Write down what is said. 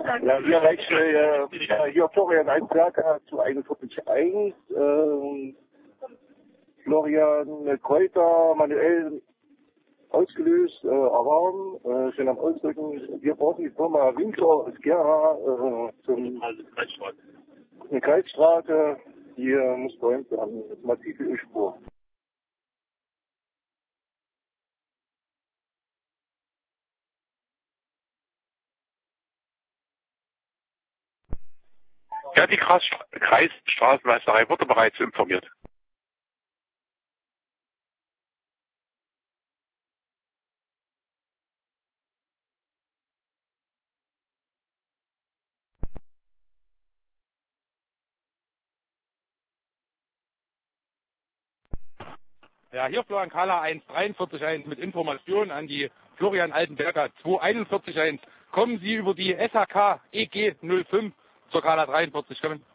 Ja, hier reicht hier Florian Einsberger zu 41.1. Florian Kräuter manuell ausgelöst, Alarm, sind am Ausdrücken. Wir brauchen die Firma Winkler Skera zum eine Kreisstraße. Hier muss bei uns eine massive Ölspur. Ja, die Kreisstraßenmeisterei wurde bereits informiert. Ja, hier Florian Kahler 143.1 mit Informationen an die Florian Altenberger 241.1. Kommen Sie über die SHK EG 05 zur Kahler 43 kommen.